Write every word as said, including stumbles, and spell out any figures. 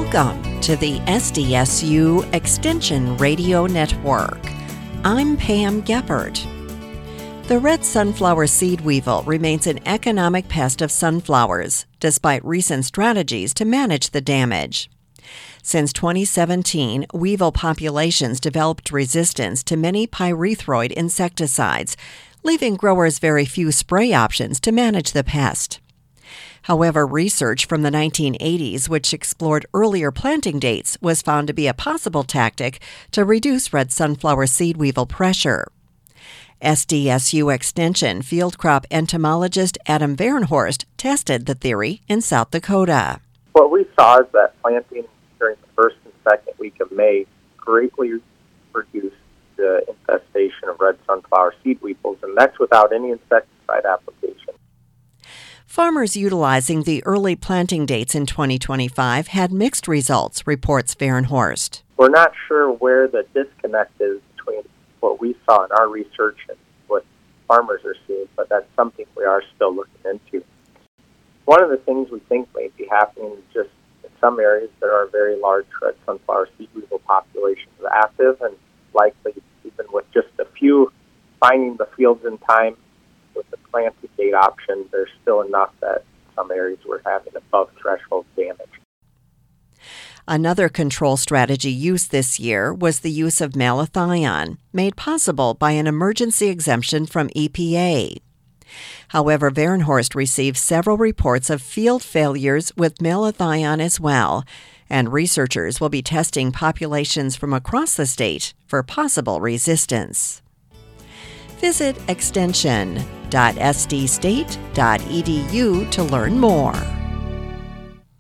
Welcome to the S D S U Extension Radio Network. I'm Pam Geppert. The red sunflower seed weevil remains an economic pest of sunflowers, despite recent strategies to manage the damage. Since twenty seventeen, weevil populations developed resistance to many pyrethroid insecticides, leaving growers very few spray options to manage the pest. However, research from the nineteen eighties, which explored earlier planting dates, was found to be a possible tactic to reduce red sunflower seed weevil pressure. S D S U Extension field crop entomologist Adam Varenhorst tested the theory in South Dakota. What we saw is that planting during the first and second week of May greatly reduced the infestation of red sunflower seed weevils, and that's without any insecticide application. Farmers utilizing the early planting dates in twenty twenty-five had mixed results, reports Varenhorst. We're not sure where the disconnect is between what we saw in our research and what farmers are seeing, but that's something we are still looking into. One of the things we think may be happening is just in some areas there are very large red sunflower seed weevil populations active, and likely even with just a few finding the fields in time with the planting date option, there's still enough that some areas we're having above threshold damage. Another control strategy used this year was the use of malathion, made possible by an emergency exemption from E P A. However, Varenhorst received several reports of field failures with malathion as well, and researchers will be testing populations from across the state for possible resistance. Visit extension dot s d state dot e d u to learn more.